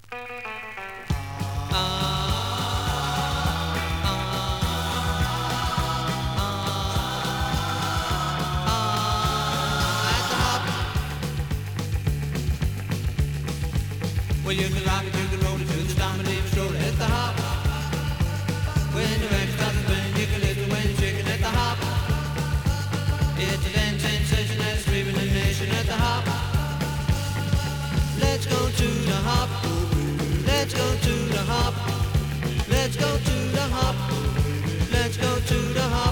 Well, you can rock it, you can roll it to the dominant stroll at the hop. When the record starts spinning, you can lift it when you're shaking at the hop. It's a dance sensation that's sweeping the nation at the hop. Let's go to the hop. Let's go to the hop. Let's go to the hop. Let's go to the hop.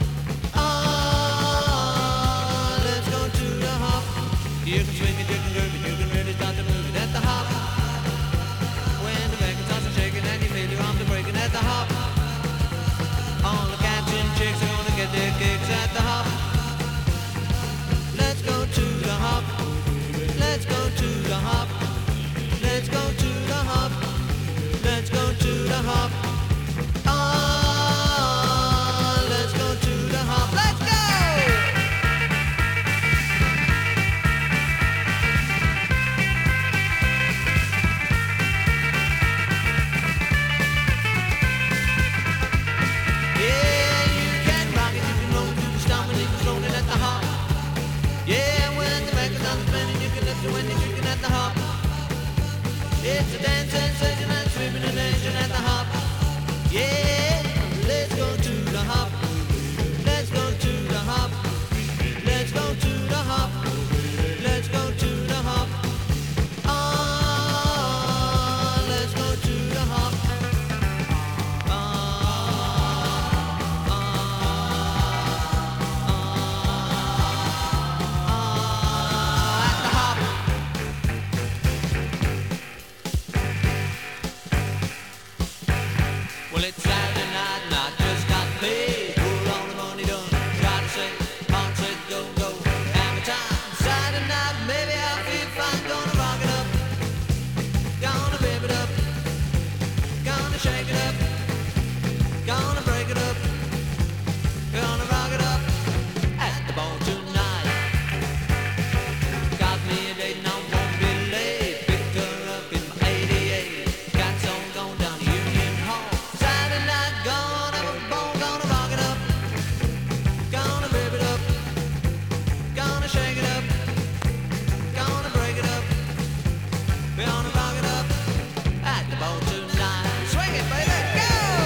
Ah, let's go to the hop. You can swing it, you can groove it, you can really start to move it at the hop. When the record starts shaking and you feel your arms are breaking at the hop. All the cats and chicks are gonna get their kicks at the hop. Let's go to the hop. Let's go to the hop. Let's go to the hop. Let's go to the hop. Ah, let's go to the hop. Let's go! Yeah, you can rock it, you can roll it, you can stomp it, you can roll it at the hop. Yeah, when the record's on spinning, you can lift it when you're shaking at the hop. It's a dance sensation that's sweeping the nation at the hop. Yeah, let's go to the hop. Let's go to the hop. Let's go to the hop. Let's go to the hop. Ah, let's go to the hop. At the hop. Well, it's Saturday night and I just got paid. Pull all the money done. Try to say, on say, go, go. Hammer time. Saturday night, maybe I'll feel fine. Gonna rock it up. Gonna rip it up. Gonna shake it up. Gonna break it up. Gonna rock it up. At the ball tonight. Got me a date and I won't be late. Picked her up in my 88. Got some going down to Union Hall. Saturday night, gonna have a ball, gonna rock it up. Gonna rip it up. Gonna shake it up. Gonna break it up. Gonna rock it up. At the ball tonight. Swing it, baby, go!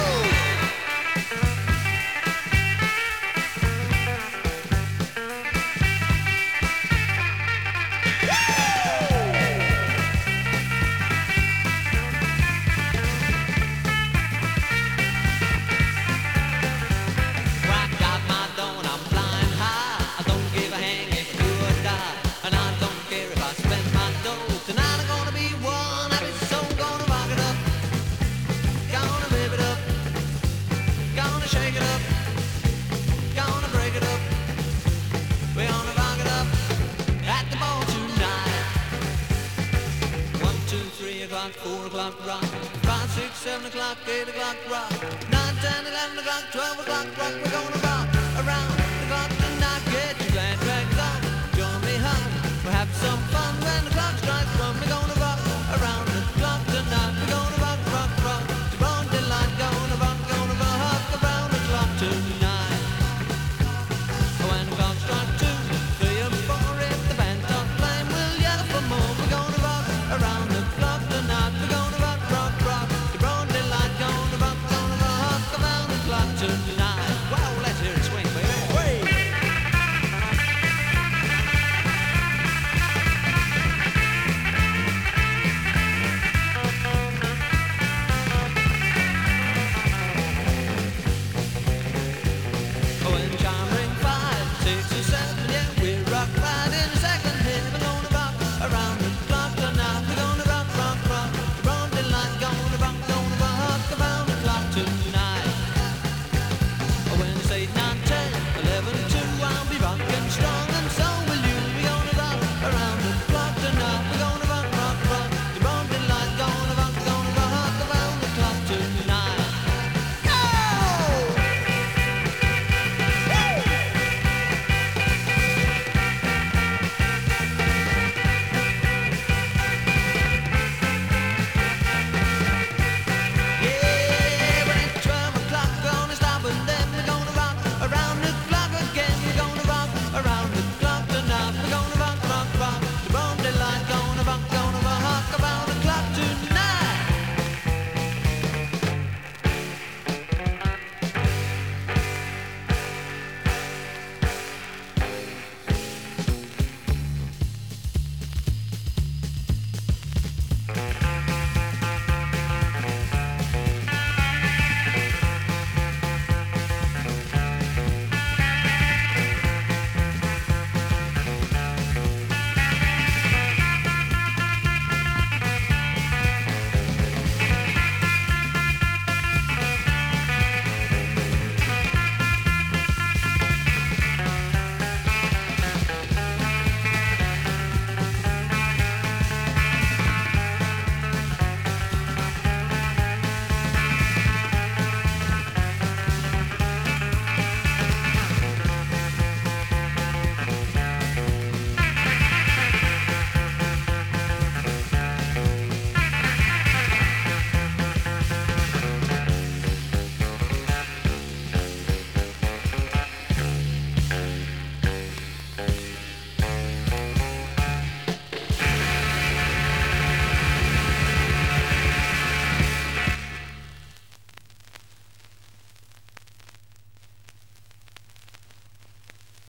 Rock out my door and I'm flying high. I don't give a hang if you do or die. And I don't care if I spend my dough. Tonight I'm gonna be one happy soul. Gonna rock it up. Gonna rip it up. Gonna shake it up. Gonna break it up. We're gonna rock it up. At the ball tonight. 1, 2, 3 o'clock, 4 o'clock, rock. 5, 6, 7 o'clock, 8 o'clock, rock. 9, 10, 11 o'clock, 12 o'clock, rock. We're gonna rock around the clock tonight. Get your glad rags on. Join me, hon. We'll have some fun.